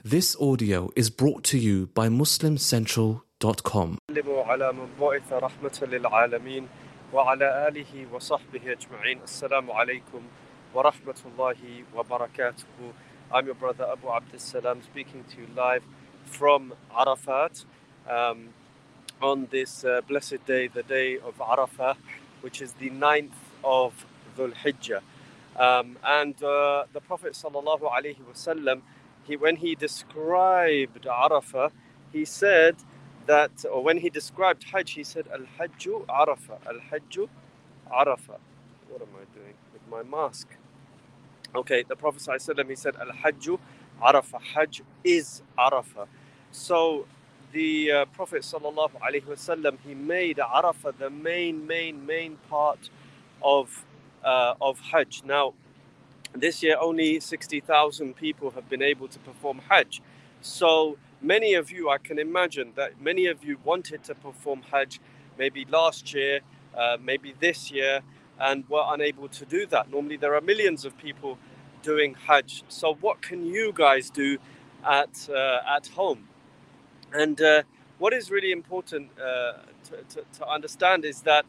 This audio is brought to you by MuslimCentral.com. على من بعث رحمة للعالمين وعلى آله وصحبه أجمعين. السلام عليكم ورحمة الله وبركاته. I'm your brother Abu Abdus Salam, speaking to you live from Arafat on this blessed day, the day of Arafah, which is the 9th of Dhul Hijjah. And the Prophet sallallahu alaihi wasallam, when he described Arafah, he said that, or when he described Hajj, he said, Al-Hajju Arafah, Al-Hajju Arafah. What am I doing with my mask? Okay, the Prophet sallallahu alaihi wasallam, he said, Al-Hajju Arafah, Hajj is Arafah. So the Prophet sallallahu alaihi wasallam, he made Arafah the main part of Hajj. Now, this year only 60,000 people have been able to perform Hajj. So many of you, I can imagine that many of you wanted to perform Hajj maybe last year, maybe this year, and were unable to do that. Normally there are millions of people doing Hajj. So what can you guys do at home? And what is really important to understand is that,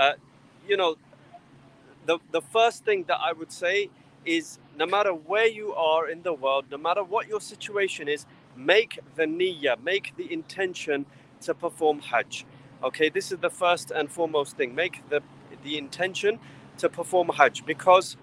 the first thing that I would say is, no matter where you are in the world, no matter what your situation is, make the niyyah, make the intention to perform Hajj. Okay, this is the first and foremost thing. Make the intention to perform Hajj, because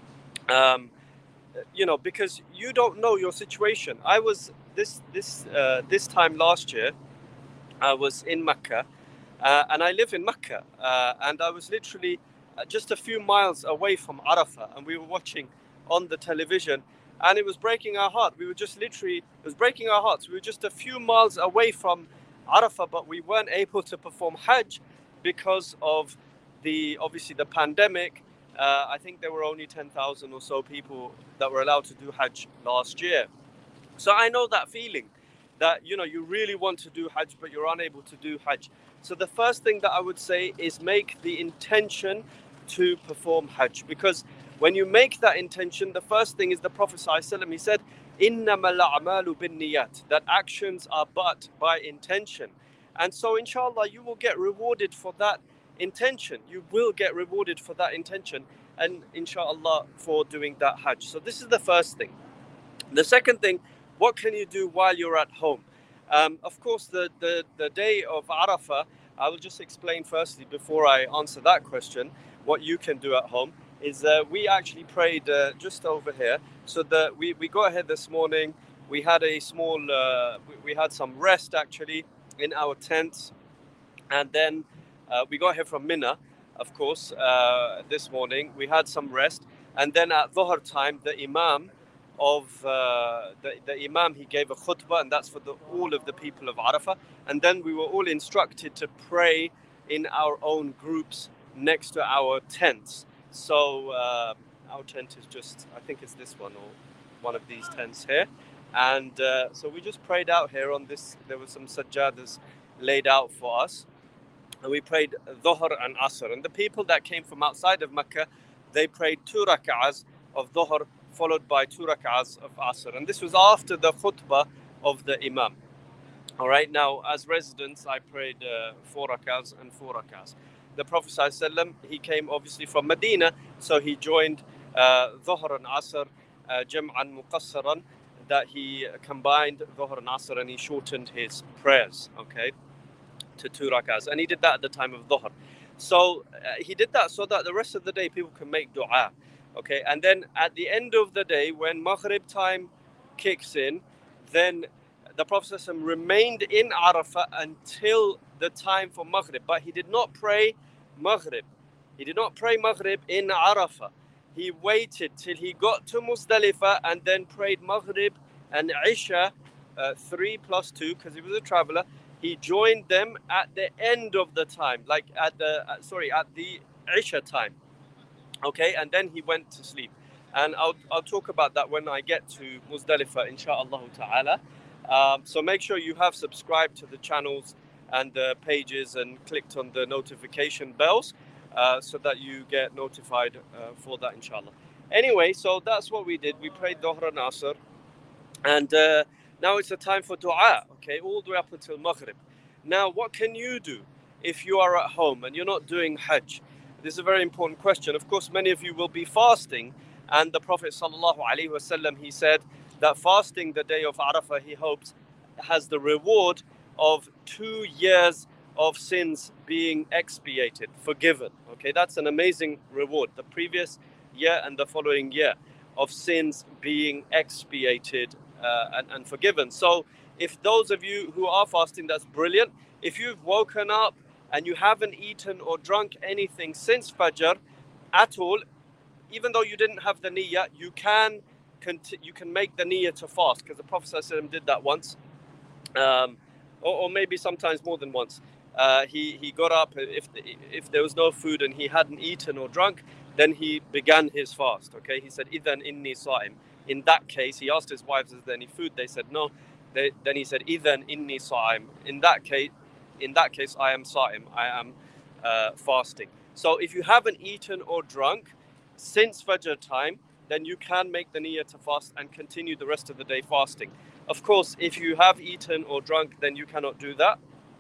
because you don't know your situation. I was this time last year, I was in Mecca, and I live in Mecca, and I was literally just a few miles away from Arafah, and we were watching on the television, and it was breaking our heart. It was breaking our hearts. We were just a few miles away from Arafah, but we weren't able to perform Hajj because of obviously the pandemic. I think there were only 10,000 or so people that were allowed to do Hajj last year. So I know that feeling that, you really want to do Hajj, but you're unable to do Hajj. So the first thing that I would say is make the intention to perform Hajj, because when you make that intention, the first thing is, the Prophet ﷺ, he said, إِنَّمَا الْأَعْمَالُ بِالنِّيَّاتِ, that actions are but by intention. And so inshallah, you will get rewarded for that intention. You will get rewarded for that intention, and inshallah for doing that Hajj. So this is the first thing. The second thing, what can you do while you're at home? Of course, the day of Arafah, I will just explain firstly, before I answer that question, what you can do at home is we actually prayed just over here. So we got ahead this morning. We had a small, we had some rest actually in our tents, and then we got here from Mina, of course, this morning. We had some rest, and then at Dhuhr time, the Imam the Imam, he gave a khutbah, and that's for all of the people of Arafah. And then we were all instructed to pray in our own groups next to our tents. So our tent is just, I think it's this one, or one of these tents here. And so we just prayed out here on this. There were some sajjadas laid out for us, and we prayed Dhuhr and Asr. And the people that came from outside of Mecca, they prayed 2 rak'ahs of Dhuhr, followed by 2 rak'ahs of Asr. And this was after the khutbah of the Imam. All right, now as residents, I prayed 4 rak'ahs and 4 rak'ahs. The Prophet ﷺ, he came obviously from Medina, so he joined Dhuhr and Asr jam'an muqassaran, that he combined Dhuhr and Asr, and he shortened his prayers, okay, to 2 rak'ahs. And he did that at the time of Dhuhr. So he did that so that the rest of the day people can make dua. Okay, and then at the end of the day, when Maghrib time kicks in, then the Prophet ﷺ remained in Arafah until the time for Maghrib. But he did not pray Maghrib. He did not pray Maghrib in Arafah. He waited till he got to Muzdalifah and then prayed Maghrib and Isha, 3 plus 2, because he was a traveler. He joined them at the end of the time, like at the Isha time. Okay, and then he went to sleep. And I'll talk about that when I get to Muzdalifah, insha'Allah ta'ala. So make sure you have subscribed to the channels and the pages and clicked on the notification bells so that you get notified for that, inshallah. Anyway, so that's what we did. We prayed Dhuhr and Asr. And Now it's a time for dua, okay, all the way up until Maghrib. Now, what can you do if you are at home and you're not doing Hajj? This is a very important question. Of course, many of you will be fasting, and the Prophet ﷺ, he said that fasting the day of Arafah, he hopes, has the reward of 2 years of sins being expiated, forgiven. Okay, that's an amazing reward. The previous year and the following year of sins being expiated and forgiven. So, if those of you who are fasting, that's brilliant. If you've woken up and you haven't eaten or drunk anything since Fajr at all, even though you didn't have the niyyah, you can make the niyyah to fast, because the Prophet ﷺ did that once, or maybe sometimes more than once. He got up, if there was no food and he hadn't eaten or drunk, then he began his fast. Okay, he said, "Idhan inni sa'im." In that case, he asked his wives, "Is there any food?" They said no. Then he said, "Idhan inni sa'im." In that case, I am sa'im. I am fasting. So if you haven't eaten or drunk since Fajr time, then you can make the niyyah to fast and continue the rest of the day fasting. Of course, if you have eaten or drunk, then you cannot do that.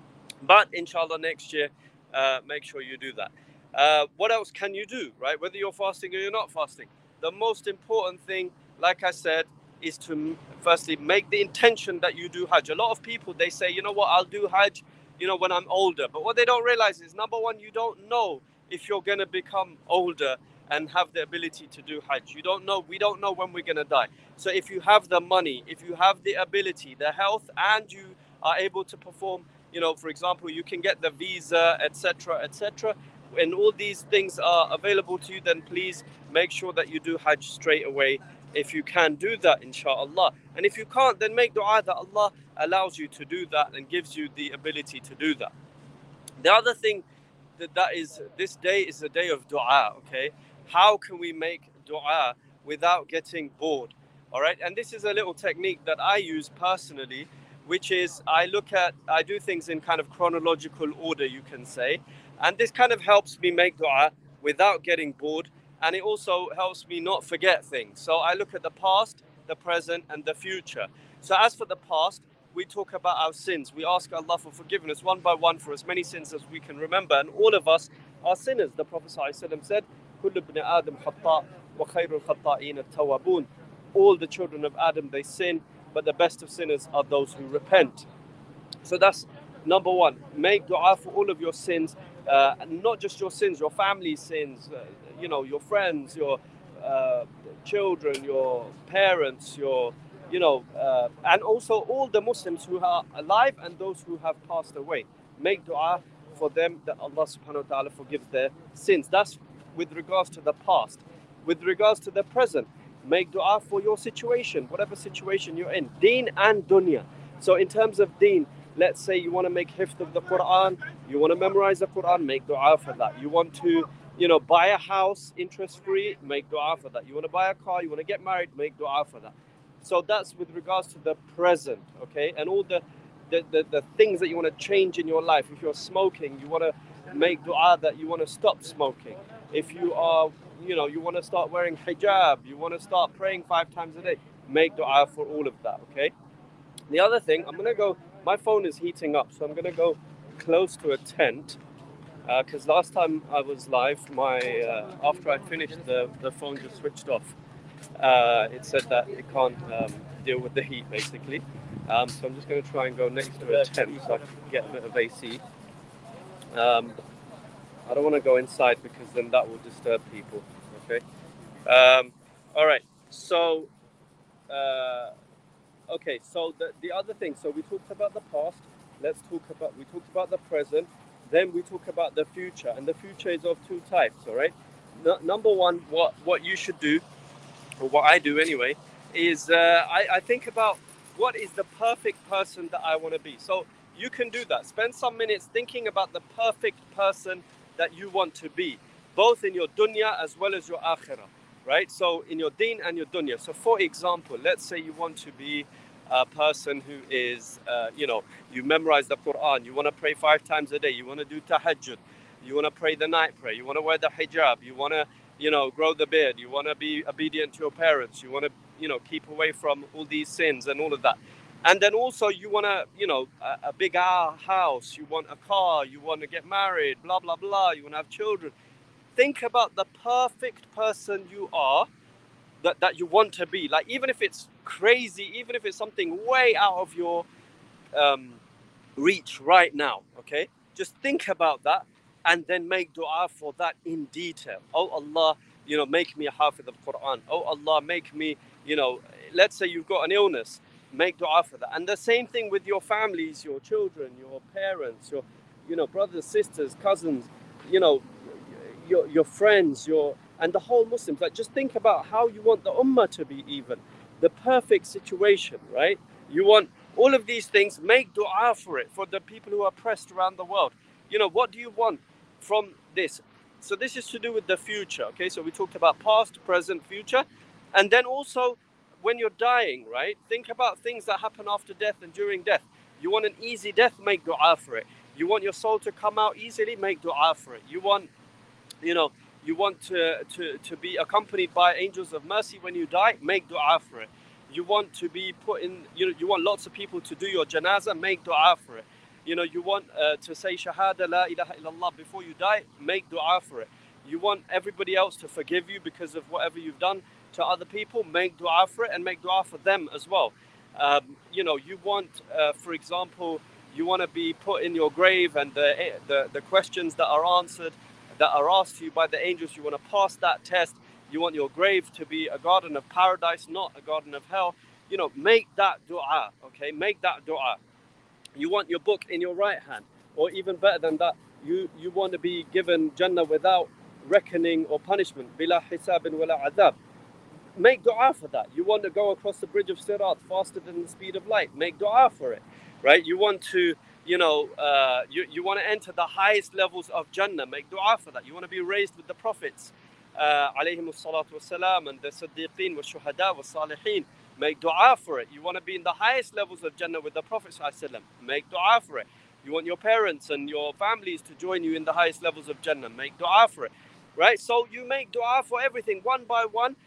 But inshallah, next year, make sure you do that. What else can you do, right? Whether you're fasting or you're not fasting, the most important thing, like I said, is to firstly make the intention that you do Hajj. A lot of people, they say, you know what, I'll do Hajj, when I'm older. But what they don't realize is, number one, you don't know if you're going to become older and have the ability to do Hajj. We don't know when we're going to die. So if you have the money, if you have the ability, the health, and you are able to perform, for example, you can get the visa, etc., etc., and all these things are available to you, then please make sure that you do Hajj straight away if you can do that, inshallah. And if you can't, then make dua that Allah allows you to do that and gives you the ability to do that. The other thing that is, this day is a day of dua, okay? How can we make dua without getting bored? All right, and this is a little technique that I use personally, which is I do things in kind of chronological order, you can say, and this kind of helps me make dua without getting bored, and it also helps me not forget things. So I look at the past, the present, and the future. So as for the past, we talk about our sins. We ask Allah for forgiveness one by one for as many sins as we can remember, and all of us are sinners. The Prophet ﷺ said, "Kullu ibn Adam khata' wa khayrul khata'in at-tawwabun." All the children of Adam, they sin, but the best of sinners are those who repent. So that's number one. Make dua for all of your sins, not just your sins, your family sins, your friends, your children, your parents, and also all the Muslims who are alive and those who have passed away. Make dua for them that Allah subhanahu wa ta'ala forgives their sins. That's with regards to the past. With regards to the present, make dua for your situation, whatever situation you're in, deen and dunya. So in terms of deen, let's say you want to make hifd of the Quran, you want to memorize the Quran, make dua for that. You want to, buy a house interest-free, make dua for that. You want to buy a car, you want to get married, make dua for that. So that's with regards to the present, okay? And all the things that you want to change in your life. If you're smoking, you want to make dua that you want to stop smoking. If you are, you want to start wearing hijab, you want to start praying 5 times a day, make dua for all of that, okay? The other thing, I'm going to go, my phone is heating up, so I'm going to go close to a tent, because last time I was live, after I finished, the phone just switched off. It said that it can't deal with the heat, basically. So I'm just going to try and go next to a tent so I can get a bit of AC. I don't want to go inside because then that will disturb people, okay? All right, so... okay, so the other thing, so we talked about the past, we talked about the present, then we talk about the future, and the future is of 2 types, all right? Number one, what you should do, or what I do anyway, is I think about what is the perfect person that I want to be. So you can do that. Spend some minutes thinking about the perfect person that you want to be, both in your dunya as well as your akhirah. Right? So in your deen and your dunya. So for example, let's say you want to be a person who is, you memorize the Quran, you want to pray 5 times a day, you want to do tahajjud, you want to pray the night prayer, you want to wear the hijab, you want to, grow the beard, you want to be obedient to your parents, you want to, keep away from all these sins and all of that. And then also you want to, a big house, you want a car, you want to get married, blah, blah, blah, you want to have children. Think about the perfect person you are, that you want to be. Like, even if it's crazy, even if it's something way out of your um, reach right now, okay? Just think about that and then make dua for that in detail. Oh Allah, make me a hafiz of Quran. Oh Allah, make me, let's say you've got an illness, make dua for that. And the same thing with your families, your children, your parents, your, brothers, sisters, cousins, you know, your friends, and the whole Muslims. Like, just think about how you want the ummah to be, even the perfect situation, right? You want all of these things. Make dua for it, for the people who are oppressed around the world. What do you want from this? So this is to do with the future, okay? So we talked about past, present, future. And then also when you're dying, right? Think about things that happen after death and during death. You want an easy death, make dua for it. You want your soul to come out easily, make dua for it. You want to be accompanied by angels of mercy when you die, make dua for it. You want to be put in, you want lots of people to do your janazah, make dua for it. You want to say shahada la ilaha illallah before you die, make dua for it. You want everybody else to forgive you because of whatever you've done to other people, make dua for it, and make dua for them as well. You want, for example, you want to be put in your grave, and the questions that are answered, that are asked to you by the angels, you want to pass that test. You want your grave to be a garden of paradise, not a garden of hell. Make that dua, okay? Make that dua. You want your book in your right hand, or even better than that, you want to be given Jannah without reckoning or punishment, bila hisabin wala adab. Make dua for that. You want to go across the bridge of Sirat faster than the speed of light, make dua for it, right? You want to, you want to enter the highest levels of Jannah, make dua for that. You want to be raised with the prophets, alayhim salatu wassalam, and the Siddiqeen, wa Shuhada, wa Salihin, make dua for it. You want to be in the highest levels of Jannah with the Prophet ﷺ, make dua for it. You want your parents and your families to join you in the highest levels of Jannah, make dua for it, right? So you make dua for everything, one by one.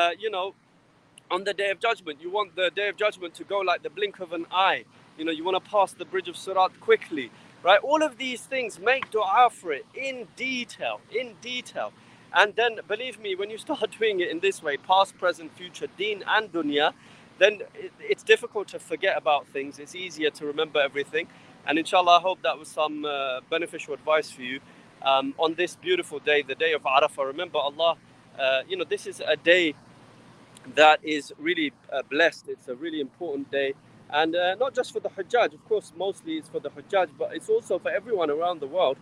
On the Day of Judgment, you want the Day of Judgment to go like the blink of an eye. You want to pass the bridge of Sirat quickly, right? All of these things, make dua for it in detail. And then, believe me, when you start doing it in this way, past, present, future, deen and dunya, then it's difficult to forget about things. It's easier to remember everything. And inshallah, I hope that was some beneficial advice for you on this beautiful day, the day of Arafah. Remember, Allah, this is a day that is really blessed. It's a really important day. And not just for the Hujjaj, of course, mostly it's for the Hujjaj, but it's also for everyone around the world.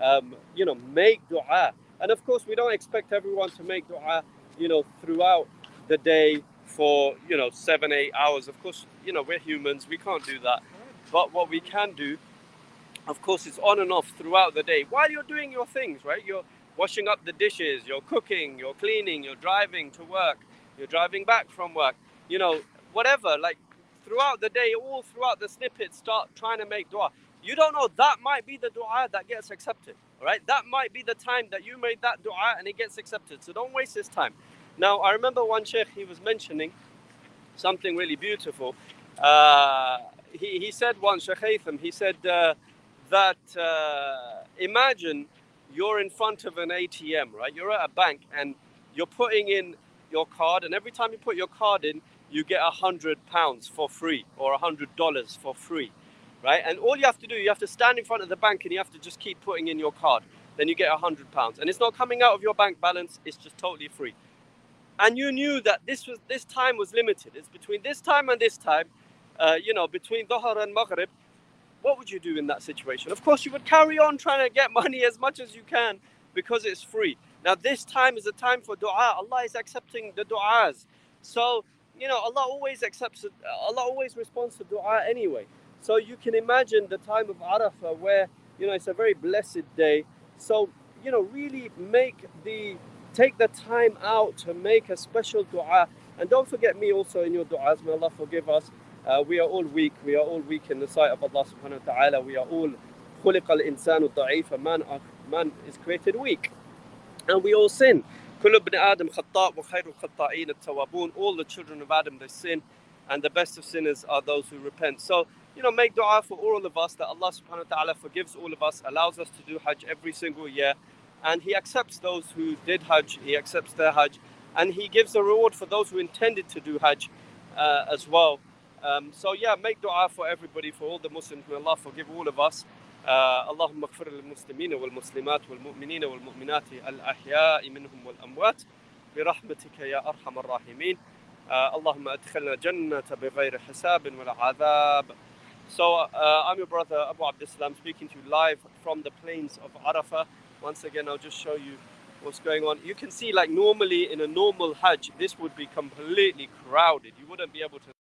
Make dua. And of course, we don't expect everyone to make dua, throughout the day for, 7-8 hours. Of course, we're humans, we can't do that. But what we can do, of course, is on and off throughout the day while you're doing your things, right? You're washing up the dishes, you're cooking, you're cleaning, you're driving to work, you're driving back from work, whatever. Like, throughout the day, all throughout the snippets, start trying to make dua. You don't know, that might be the dua that gets accepted, all right? That might be the time that you made that dua and it gets accepted. So don't waste this time. Now, I remember one sheikh, he was mentioning something really beautiful. He said once, Sheikh Haytham, he said that imagine you're in front of an ATM, right? You're at a bank and you're putting in your card, and every time you put your card in, you get £100 for free or $100 for free, right? And all you have to do, you have to stand in front of the bank and you have to just keep putting in your card. Then you get £100, and it's not coming out of your bank balance. It's just totally free. And you knew that this time was limited. It's between this time and this time, between Dhuhr and Maghrib. What would you do in that situation? Of course, you would carry on trying to get money as much as you can because it's free. Now, this time is a time for dua. Allah is accepting the du'as. So, Allah always accepts it. Allah always responds to dua anyway. So you can imagine the time of Arafah where, it's a very blessed day. So, really take the time out to make a special dua. And don't forget me also in your du'as. May Allah forgive us. We are all weak. We are all weak in the sight of Allah subhanahu wa ta'ala. We are all خُلِقَ الْإِنسَانُ ضَعِيفًا. Man is created weak. And we all sin. كُلُّ ابْنِ آدَمْ خَطَّاءٌ وَخَيْرُ الْخَطَّائِينَ التَّوَّابُونَ. All the children of Adam, they sin. and the best of sinners are those who repent. So, make dua for all of us that Allah subhanahu wa ta'ala forgives all of us, allows us to do Hajj every single year, and He accepts those who did Hajj, He accepts their Hajj, and He gives a reward for those who intended to do Hajj as well. So make dua for everybody, for all the Muslims. May Allah forgive all of us. اللهم اغفر للمسلمين والمسلمات والمؤمنين والمؤمنات الأحياء منهم والأموات برحمتك يا أرحم الراحمين. اللهم أدخلنا جنة بغير حساب ولا عذاب. So I'm your brother Abu Abdislam, speaking to you live from the plains of Arafah. Once again, I'll just show you what's going on. You can see, like, normally in a normal Hajj, this would be completely crowded. You wouldn't be able to